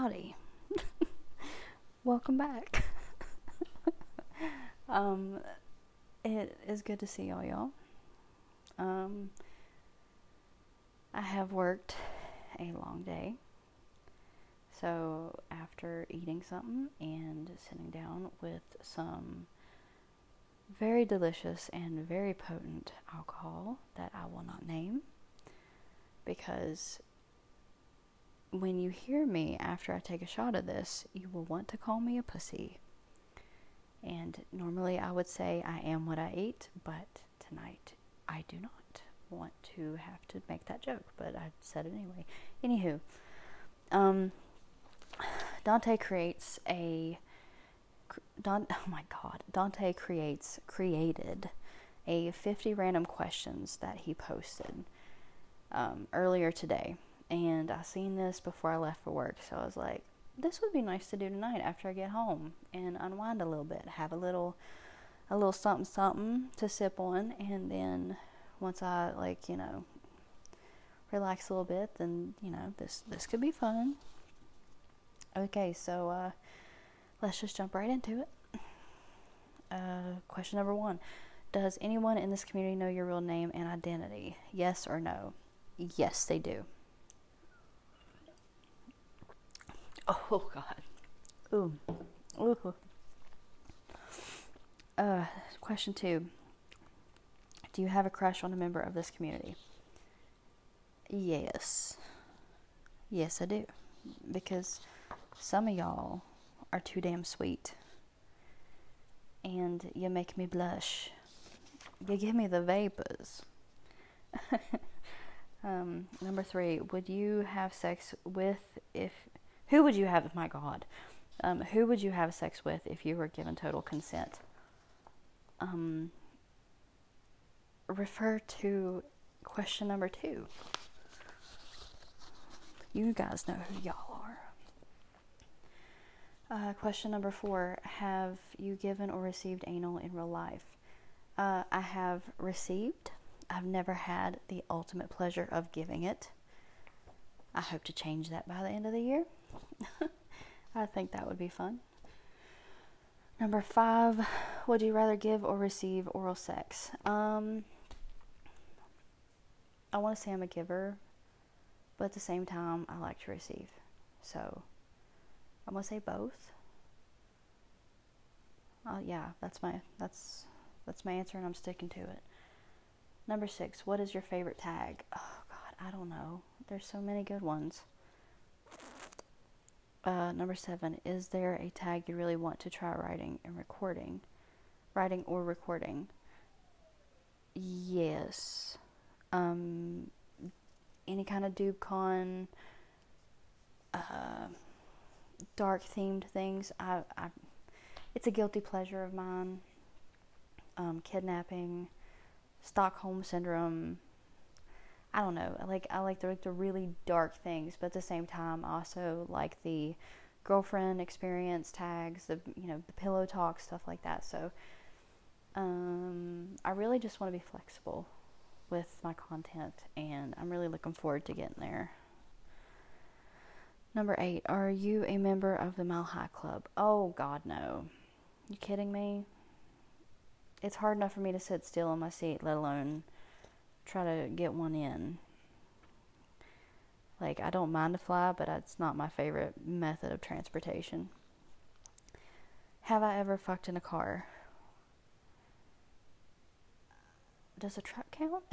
Howdy. Welcome back. It is good to see y'all. I have worked a long day. So after eating something and sitting down with some very delicious and very potent alcohol that I will not name, because when you hear me after I take a shot of this, you will want to call me a pussy. And normally I would say I am what I eat, but tonight I do not want to have to make that joke, but I said it anyway. Anywho, Dante created a 50 random questions that he posted earlier today. And I seen this before I left for work, so I was like, this would be nice to do tonight after I get home and unwind a little bit, have a little something to sip on, and then once I relax a little bit, then this could be fun. Okay, so let's just jump right into it. Question number 1: does anyone in this community know your real name and identity? Yes or no? Yes, they do. Oh God. Ooh. Ooh. Question 2: do you have a crush on a member of this community? Yes. Yes, I do. Because some of y'all are too damn sweet. And you make me blush. You give me the vapors. Number 3: would you have sex with who would you have, my God, who would you have sex with if you were given total consent? Refer to question number 2. You guys know who y'all are. Question number 4: have you given or received anal in real life? I have received. I've never had the ultimate pleasure of giving it. I hope to change that by the end of the year. I think that would be fun. Number 5: would you rather give or receive oral sex? I want to say I'm a giver, but at the same time, I like to receive. So I'm gonna say both. Yeah, that's my answer, and I'm sticking to it. Number 6: what is your favorite tag? Oh God, I don't know. There's so many good ones. Number 7: is there a tag you really want to try writing or recording? Yes. Any kind of DubeCon, dark themed things. It's a guilty pleasure of mine. Kidnapping, Stockholm syndrome. I don't know. I like the really dark things, but at the same time, I also like the girlfriend experience tags, the pillow talk, stuff like that. So, I really just want to be flexible with my content, and I'm really looking forward to getting there. Number 8: are you a member of the Mile High Club? Oh God, no. You kidding me? It's hard enough for me to sit still in my seat, let alone try to get one in. I don't mind to fly, but it's not my favorite method of transportation. Have I ever fucked in a car? Does a truck count?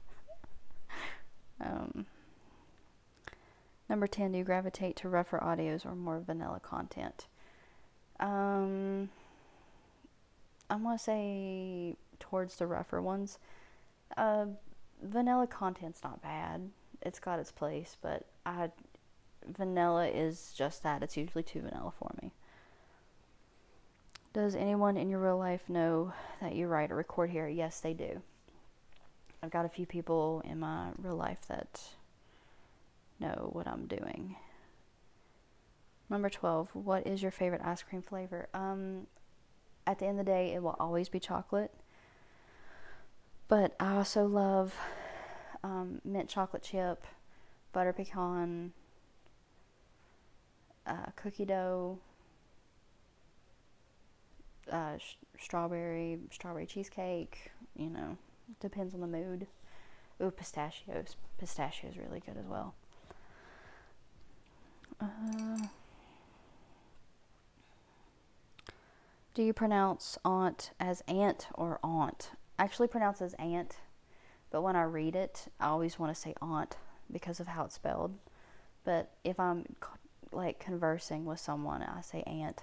Number 10: do you gravitate to rougher audios or more vanilla content? I'm going to say towards the rougher ones. Vanilla content's not bad. It's got its place, but vanilla is just that. It's usually too vanilla for me. Does anyone in your real life know that you write or record here? Yes, they do. I've got a few people in my real life that know what I'm doing. Number 12: what is your favorite ice cream flavor? At the end of the day, it will always be chocolate. But I also love mint chocolate chip, butter pecan, cookie dough, strawberry cheesecake, you know, depends on the mood. Ooh, pistachios. Pistachios really good as well. Do you pronounce aunt as aunt or aunt? I actually pronounce it as aunt, but when I read it, I always want to say aunt because of how it's spelled. But if I'm like conversing with someone, I say aunt.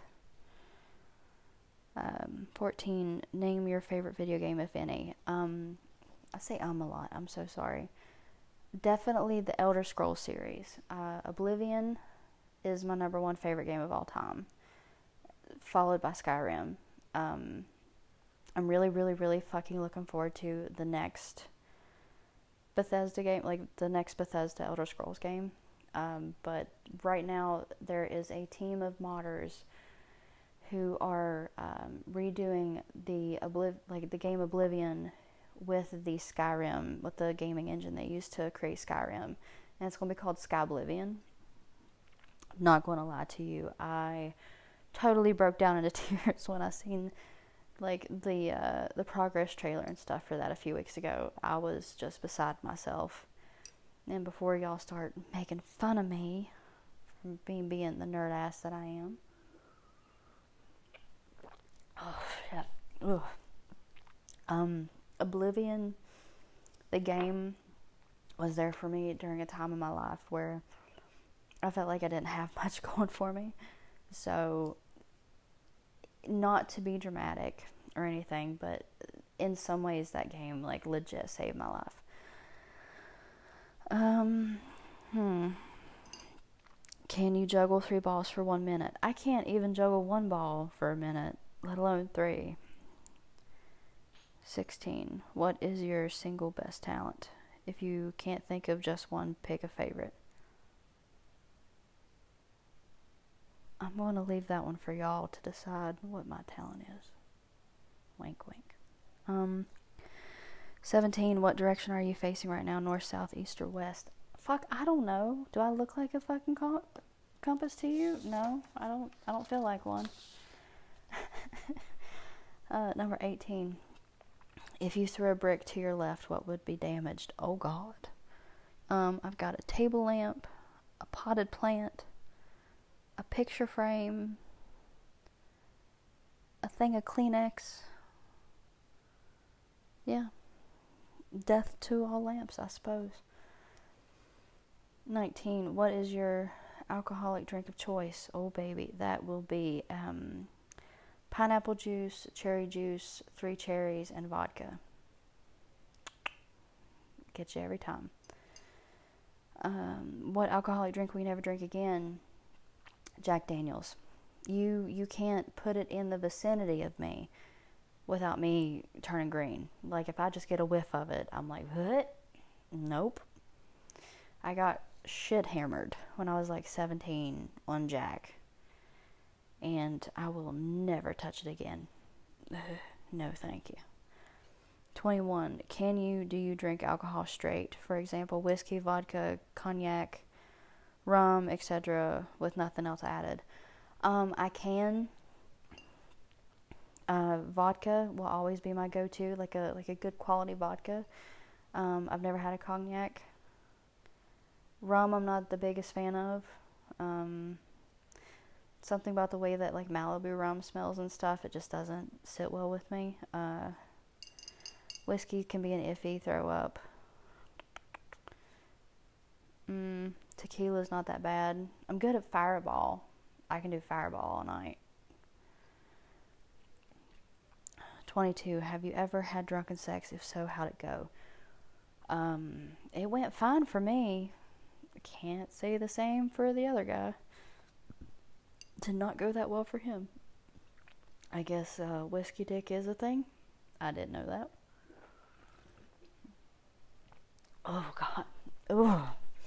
14, name your favorite video game, if any. I say a lot. I'm so sorry. Definitely the Elder Scrolls series. Oblivion is my number one favorite game of all time, followed by Skyrim. I'm really, really, really fucking looking forward to the next Bethesda game, like the next Bethesda Elder Scrolls game. But right now there is a team of modders who are redoing the game Oblivion with the Skyrim, with the gaming engine they used to create Skyrim, and it's going to be called Skyblivion. Not going to lie to you, I totally broke down into tears when I seen like the progress trailer and stuff for that a few weeks ago. I was just beside myself. And before y'all start making fun of me for being the nerd ass that I am. Oh shit. Ugh. Oblivion, the game, was there for me during a time in my life where I felt like I didn't have much going for me. So, not to be dramatic or anything, but in some ways that game like legit saved my life. Can you juggle 3 balls for 1 minute? I can't even juggle 1 ball for a minute, let alone 3. 16. What is your single best talent? If you can't think of just one, pick a favorite. I'm going to leave that one for y'all to decide what my talent is. Wink, wink. 17. What direction are you facing right now? North, south, east, or west? Fuck, I don't know. Do I look like a fucking compass to you? No, I don't feel like one. Number 18. If you threw a brick to your left, what would be damaged? Oh God. I've got a table lamp, a potted plant, a picture frame, a thing of Kleenex. Yeah. Death to all lamps, I suppose. 19. What is your alcoholic drink of choice? Oh baby, that will be pineapple juice, cherry juice, 3 cherries, and vodka. Get you every time. What alcoholic drink will you never drink again? Jack Daniels. You can't put it in the vicinity of me without me turning green. Like if I just get a whiff of it, I'm like, what? Nope. I got shit hammered when I was like 17 on Jack. And I will never touch it again. No, thank you. 21. Do you drink alcohol straight? For example, whiskey, vodka, cognac, rum, etc., with nothing else added. I can. Vodka will always be my go-to, like a good quality vodka. I've never had a cognac. Rum, I'm not the biggest fan of. Something about the way that like Malibu rum smells and stuff, it just doesn't sit well with me. Whiskey can be an iffy throw up. Tequila's not that bad. I'm good at Fireball. I can do Fireball all night. 22. Have you ever had drunken sex? If so, how'd it go? It went fine for me. I can't say the same for the other guy. Did not go that well for him. I guess whiskey dick is a thing. I didn't know that. Oh God. Ugh.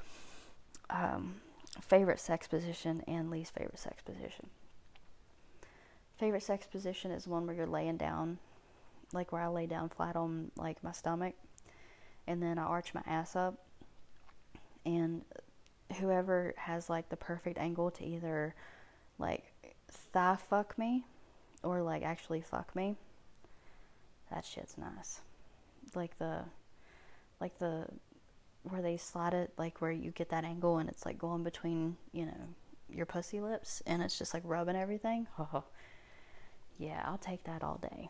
Favorite sex position and least favorite sex position. Favorite sex position is one where you're laying down, like where I lay down flat on like my stomach, and then I arch my ass up, and whoever has like the perfect angle to either like thigh fuck me or like actually fuck me, that shit's nice. Like the where they slide it, like where you get that angle and it's like going between, you know, your pussy lips and it's just like rubbing everything. Oh, yeah, I'll take that all day.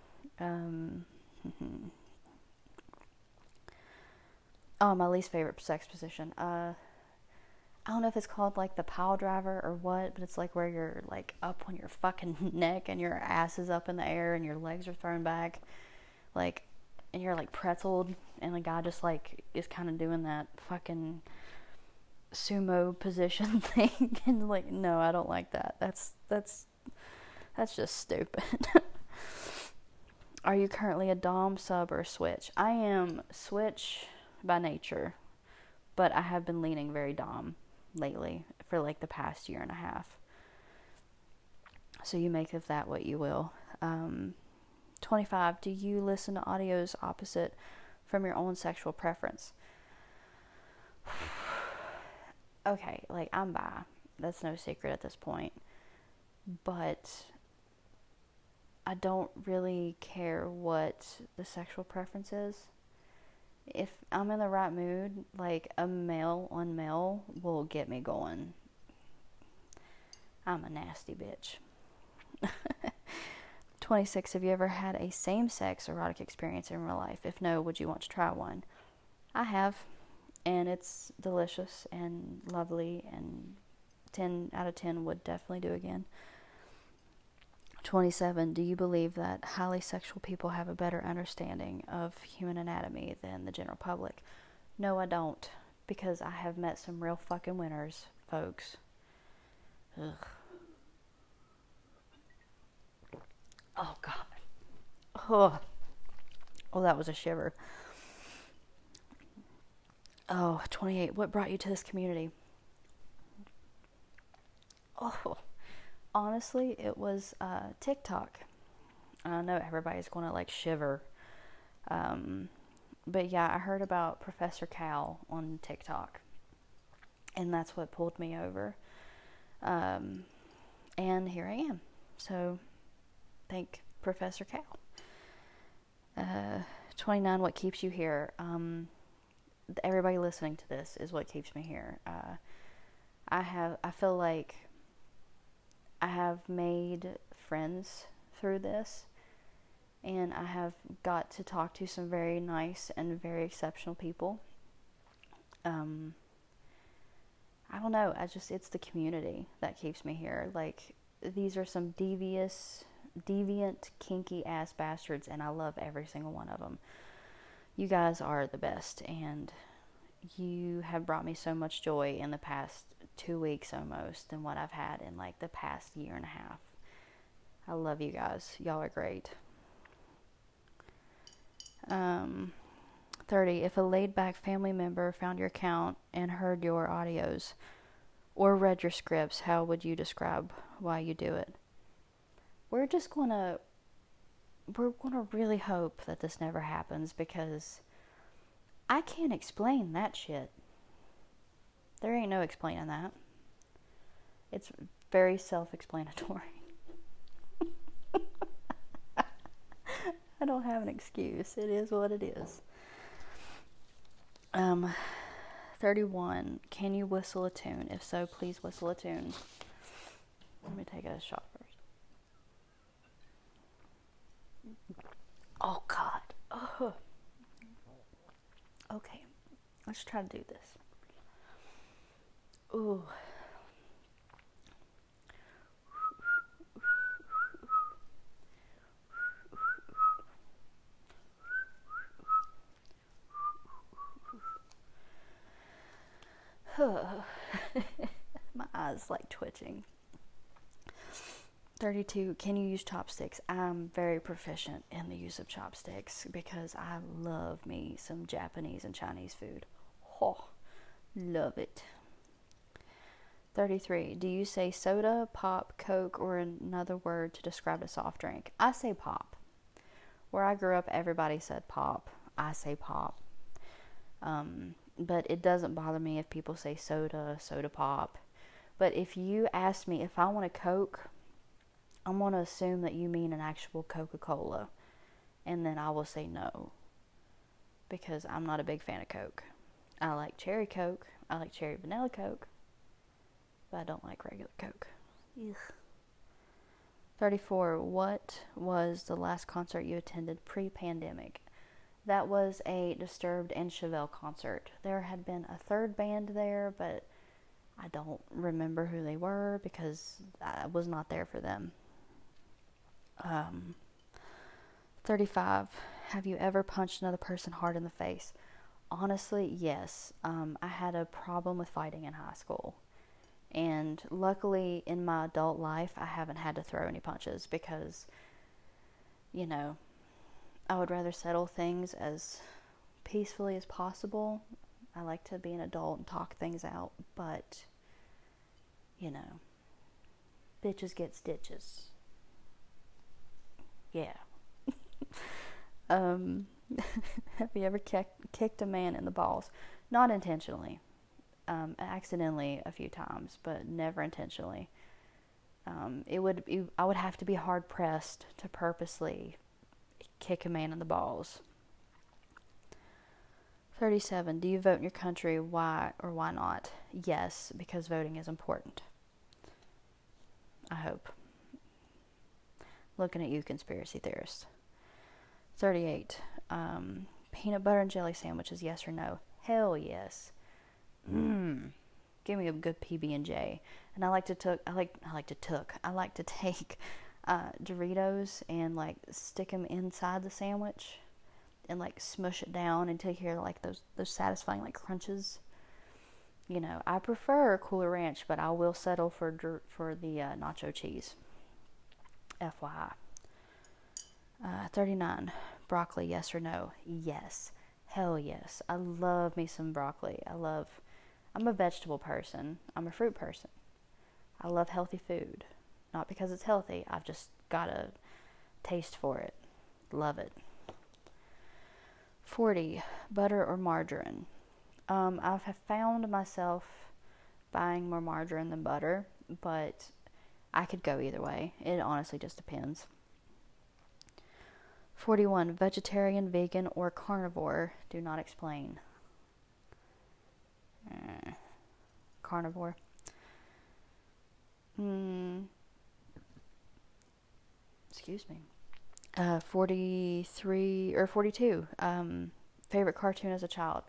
Oh, my least favorite sex position. I don't know if it's called like the pile driver or what, but it's like where you're like up on your fucking neck and your ass is up in the air and your legs are thrown back, like, and you're like pretzeled, and the guy just like is kind of doing that fucking sumo position thing, and like, no, I don't like that. That's just stupid. Are you currently a dom, sub, or switch? I am switch by nature, but I have been leaning very dom lately for like the past year and a half. So you make of that what you will. 25. Do you listen to audios opposite from your own sexual preference? Okay, like, I'm bi. That's no secret at this point. But I don't really care what the sexual preference is. If I'm in the right mood, like, a male on male will get me going. I'm a nasty bitch. 26. Have you ever had a same-sex erotic experience in real life? If no, would you want to try one? I have, and it's delicious and lovely, and 10 out of 10 would definitely do again. 27. Do you believe that highly sexual people have a better understanding of human anatomy than the general public? No, I don't, because I have met some real fucking winners, folks. Ugh. Oh, God. Oh, that was a shiver. Oh, 28. What brought you to this community? Oh, honestly, it was TikTok. I know everybody's going to like shiver. But yeah, I heard about Professor Cal on TikTok. And that's what pulled me over. And here I am. So, thank Professor Cal. 29. What keeps you here? Everybody listening to this is what keeps me here. I feel like I have made friends through this, and I have got to talk to some very nice and very exceptional people. I don't know, it's the community that keeps me here. Like, these are some deviant, kinky ass bastards, and I love every single one of them. You guys are the best, and you have brought me so much joy in the past 2 weeks almost than what I've had in like the past year and a half. I love you guys. Y'all are great. 30. If a laid-back family member found your account and heard your audios or read your scripts, how would you describe why you do it? We're gonna really hope that this never happens, because I can't explain that shit. There ain't no explaining that. It's very self-explanatory. I don't have an excuse. It is what it is. 31. Can you whistle a tune? If so, please whistle a tune. Let me take a shot first. Oh, God. Oh. Okay. Let's try to do this. Ooh. My eyes like twitching. 32. Can you use chopsticks? I'm very proficient in the use of chopsticks because I love me some Japanese and Chinese food. Oh, love it. 33. Do you say soda, pop, Coke, or another word to describe a soft drink? I say pop. Where I grew up, everybody said pop. I say pop. but it doesn't bother me if people say soda, soda pop. But if you ask me if I want a Coke, I'm going to assume that you mean an actual Coca-Cola. And then I will say no. Because I'm not a big fan of Coke. I like cherry Coke. I like cherry vanilla Coke. But I don't like regular Coke. Ugh. 34. What was the last concert you attended pre-pandemic? That was a Disturbed and Chevelle concert. There had been a third band there, but I don't remember who they were because I was not there for them. 35. Have you ever punched another person hard in the face? Honestly, yes. I had a problem with fighting in high school. And luckily, in my adult life, I haven't had to throw any punches because, I would rather settle things as peacefully as possible. I like to be an adult and talk things out, but, bitches get stitches. Yeah. Have you ever kicked a man in the balls? Not intentionally. Accidentally a few times, but never intentionally. I would have to be hard pressed to purposely kick a man in the balls. 37. Do you vote in your country? Why or why not? Yes, because voting is important. I hope. Looking at you, conspiracy theorist. 38. Peanut butter and jelly sandwiches, yes or no? Hell yes. Give me a good PB&J. And I like to take Doritos and like stick them inside the sandwich and like smush it down until you hear like those satisfying like crunches. I prefer Cooler Ranch, but I will settle for the nacho cheese. FYI. 39. Broccoli, yes or no? Yes. Hell yes. I love me some broccoli. I'm a vegetable person. I'm a fruit person. I love healthy food. Not because it's healthy. I've just got a taste for it. Love it. 40. Butter or margarine? I have found myself buying more margarine than butter, but I could go either way. It honestly just depends. 41. Vegetarian, vegan, or carnivore? Do not explain. Carnivore. Excuse me. 43 or 42. Favorite cartoon as a child?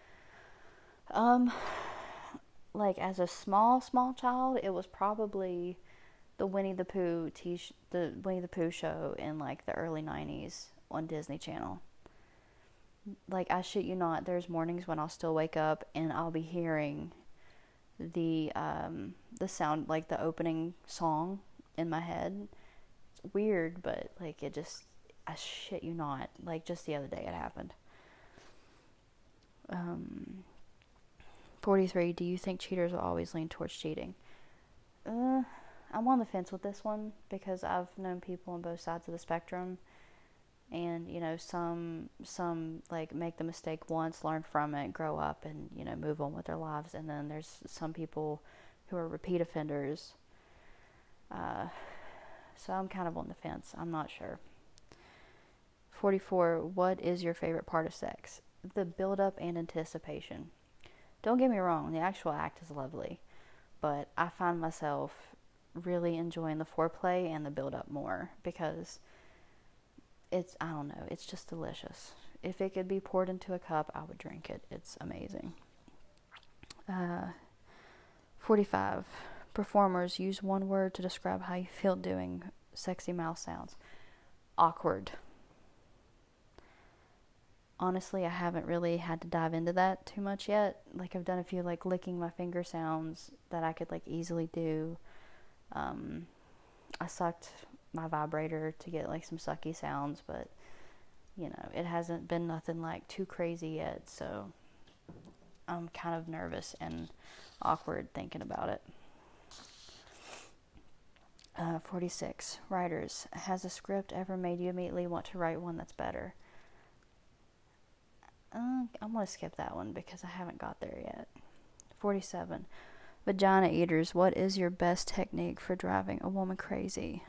Like as a small child, it was probably the Winnie the Pooh show in like the early 90s on Disney Channel. Like, I shit you not, there's mornings when I'll still wake up and I'll be hearing the sound, like the opening song in my head. It's weird, but like I shit you not, like just the other day it happened. 43. Do you think cheaters will always lean towards cheating? I'm on the fence with this one because I've known people on both sides of the spectrum. And, some like make the mistake once, learn from it, grow up, and, move on with their lives. And then there's some people who are repeat offenders. So I'm kind of on the fence. I'm not sure. 44. What is your favorite part of sex? The build-up and anticipation. Don't get me wrong, the actual act is lovely. But I find myself really enjoying the foreplay and the build-up more because I don't know, it's just delicious. If it could be poured into a cup, I would drink it. It's amazing. 45. Performers, use one word to describe how you feel doing sexy mouth sounds. Awkward. Honestly, I haven't really had to dive into that too much yet. Like, I've done a few, like, licking my finger sounds that I could, like, easily do. I sucked my vibrator to get like some sucky sounds, but it hasn't been nothing like too crazy yet, so I'm kind of nervous and awkward thinking about it. 46. Writers, has a script ever made you immediately want to write one that's better? I'm going to skip that one because I haven't got there yet. 47. Vagina eaters, what is your best technique for driving a woman crazy?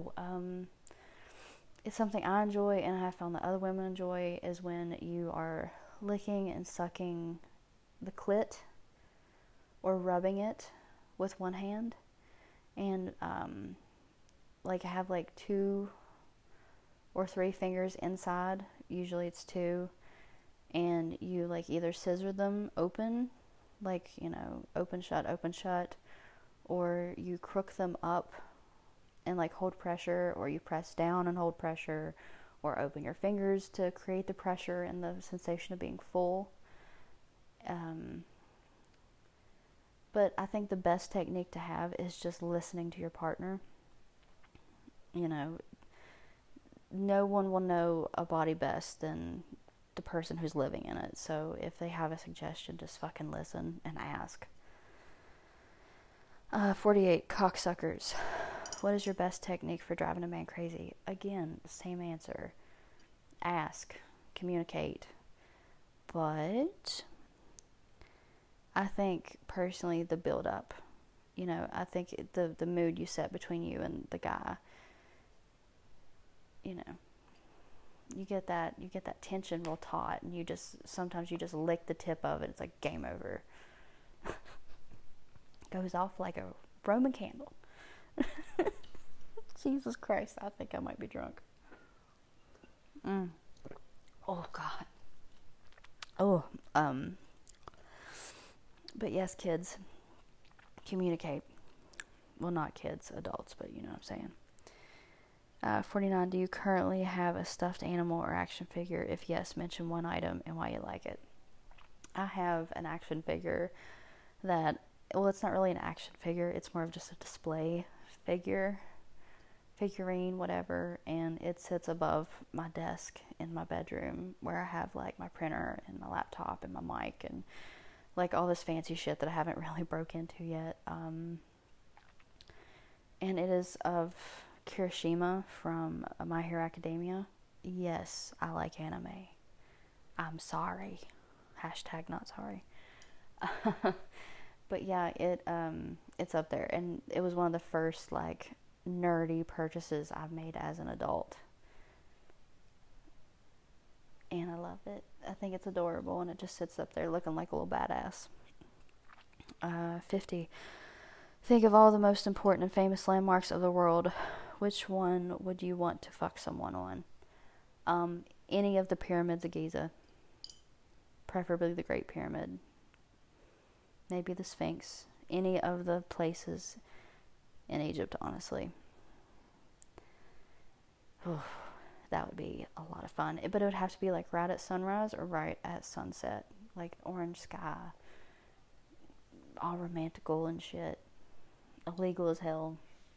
It's something I enjoy and I have found that other women enjoy, is when you are licking and sucking the clit or rubbing it with one hand, and like have like 2 or 3 fingers inside, usually it's 2, and you like either scissor them open, like, you know, open shut, or you crook them up and like hold pressure, or you press down and hold pressure, or open your fingers to create the pressure and the sensation of being full. But I think the best technique to have is just listening to your partner. You know, no one will know a body best than the person who's living in it. So if they have a suggestion, just fucking listen and ask. 48, cocksuckers. What is your best technique for driving a man crazy? Again, same answer. Ask. Communicate. But I think, personally, the build-up. You know, I think the mood you set between you and the guy, you know, you get that tension real taut, and sometimes you just lick the tip of it. It's like game over. Goes off like a Roman candle. Jesus Christ, I think I might be drunk. Oh God. Oh, but yes, kids, communicate. Well, not kids, adults, but you know what I'm saying. 49, do you currently have a stuffed animal or action figure? If yes, mention one item and why you like it. I have an action figure that, well, it's not really an action figure, it's more of just a display figurine, whatever, and it sits above my desk in my bedroom, where I have like my printer and my laptop and my mic and like all this fancy shit that I haven't really broke into yet. And it is of Kirishima from My Hero Academia. Yes, I like anime. I'm sorry. Hashtag not sorry. But yeah, it's up there, and it was one of the first like nerdy purchases I've made as an adult, and I love it. I think it's adorable, and it just sits up there looking like a little badass. 50. Think of all the most important and famous landmarks of the world. Which one would you want to fuck someone on? Any of the pyramids of Giza, preferably the Great Pyramid. Maybe the Sphinx. Any of the places in Egypt, honestly. That would be a lot of fun. But it would have to be like right at sunrise or right at sunset. Like orange sky. All romantical and shit. Illegal as hell.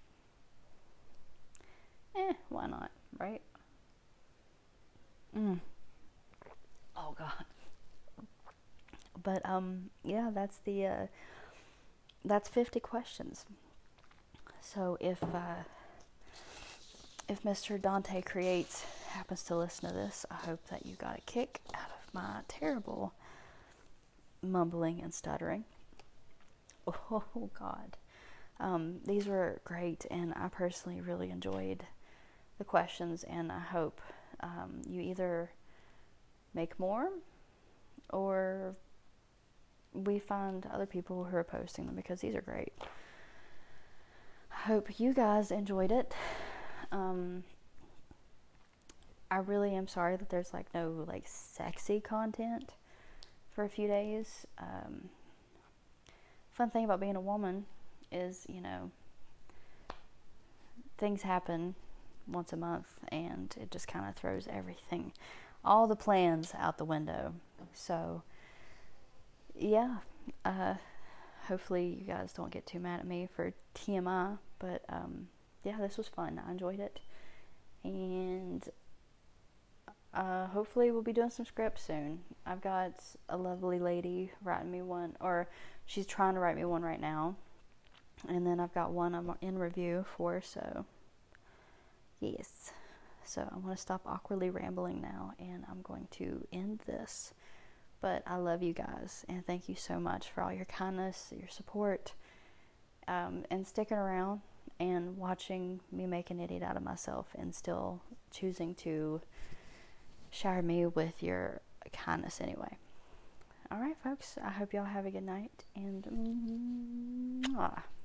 Why not, right? Oh God. But yeah, that's 50 questions. So if Mr. Dante Creates happens to listen to this, I hope that you got a kick out of my terrible mumbling and stuttering. Oh God. These were great, and I personally really enjoyed the questions, and I hope you either make more or we find other people who are posting them, because these are great. I hope you guys enjoyed it. I really am sorry that there's like no like sexy content for a few days. Fun thing about being a woman is, you know, things happen once a month, and it just kind of throws everything, all the plans out the window. So yeah, hopefully you guys don't get too mad at me for TMI, but yeah, this was fun. I enjoyed it, and hopefully we'll be doing some scripts soon. I've got a lovely lady writing me one, or she's trying to write me one right now, and then I've got one I'm in review for, so yes. So I'm going to stop awkwardly rambling now, and I'm going to end this. But I love you guys, and thank you so much for all your kindness, your support, and sticking around and watching me make an idiot out of myself and still choosing to shower me with your kindness anyway. Alright, folks, I hope y'all have a good night, and